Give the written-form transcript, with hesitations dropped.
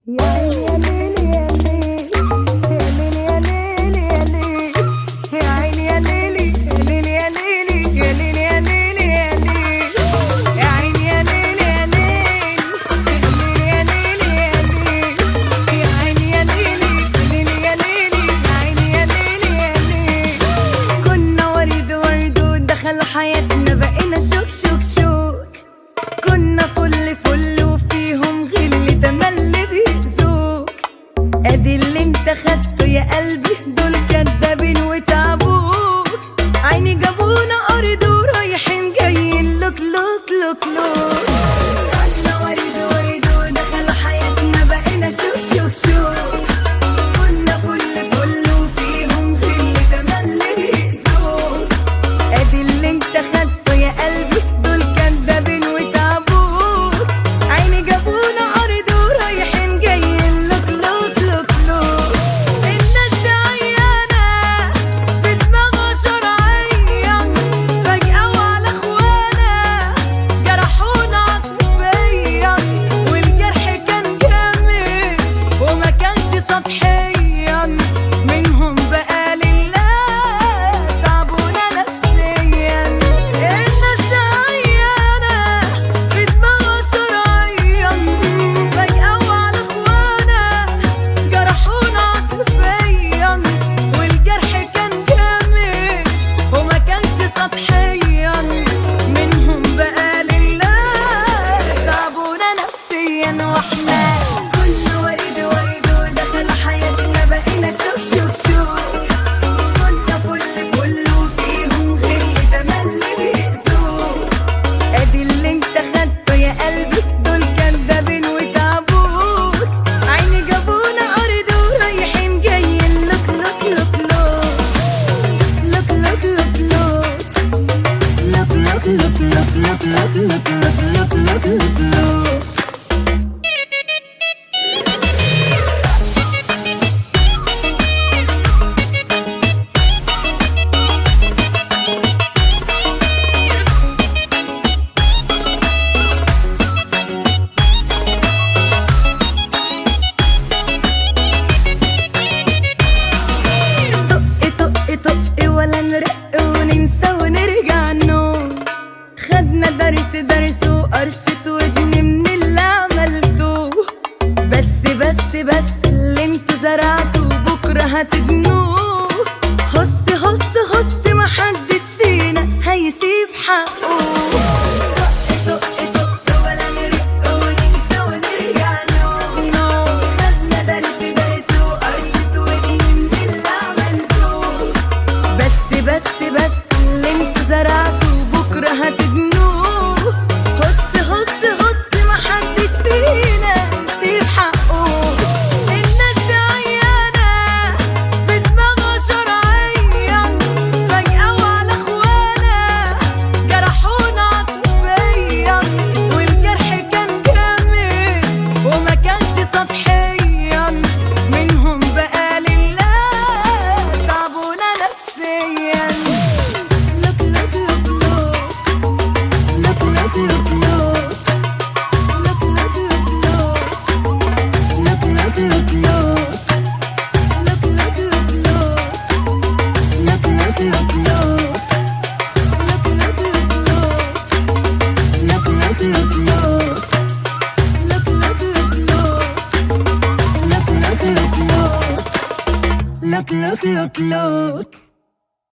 يا عيني يا ليلي يا ليلي يا ليلي يا ليلي يا ليلي يا ليلي يا ليلي يا ليلي يا ليلي يا عيني يا ليلي يا ليلي يا ليلي يا ليلي يا عيني يا ليلي يا ليلي يا عيني يا ليلي يا ليلي كنا ورد ورد ودخل حياتنا بقينا شوك شوك شوك كنا فل فل وفيهم غل تملي بيأذوك ادي اللي انت خدته يا قلبي دول كدابين وتعبوك عيني جابونا ارض ورايحين جايين لوك لوك لوك لوك كنا ورد ورد ودخل حياتنا بقينا شوك شوك شوك كنا فل فل وفيهم غل تملي بيأذوك ادي اللي انت خدته يا قلبي دول كدابين وتعبوك عيني جابونا ارض ورايحين جايين لوك لوك لوك لوك الناس دي عيانة في دماغها شرعية فجأة وعلى اخوانا جرحونا عاطفيا والجرح كان جامد وما كانش سطحيا منهم بقى لله تعبونا نفسيا الناس دي عيانة في دماغها شرعيا فجأة وعلى اخوانا جرحونا عاطفيا والجرح كان جامد وما كانش سطحيا منهم بقى لله تعبونا نفسيا واحنا كنا ورد ورد ودخل حياتنا بقينا شوك شوك شوك كنا فل فل وفيهم غل تملي بيأذوك ادي اللي انت خدته يا قلبي دول كدابين وتعبوك عيني جابونا ارض ورايحين جايين لوك لوك لوك لوك لوك لوك لوك لوك لوك لوك لوك لوك لوك لوك لوك لوك لوك طق ولا نرق وننسى ونرجع نوم خدنا درس وقرصة ودن من اللي عملتوه بس اللي انتوا زرعتوه بكرة هتجنوه هص هص هص محدش فينا هيسيب حقه طق ولا نرق وننسى ونرجع نوم خدنا درس وقرصة ودن من اللي عملتوه بس اللي انتوا زرعتوه بكرة هتجنوه هص هص هص محدش فينا يسيب حقه الناس دي عيانة في دماغها شرعيا فجأة وعلى اخوانا جرحونا عاطفيا والجرح كان جامد وما كانش سطحيا منهم بقى لله تعبونا نفسيا لوك لوك لوك لوك لوك لوك لوك لوك لوك لوك لوك لوك لوك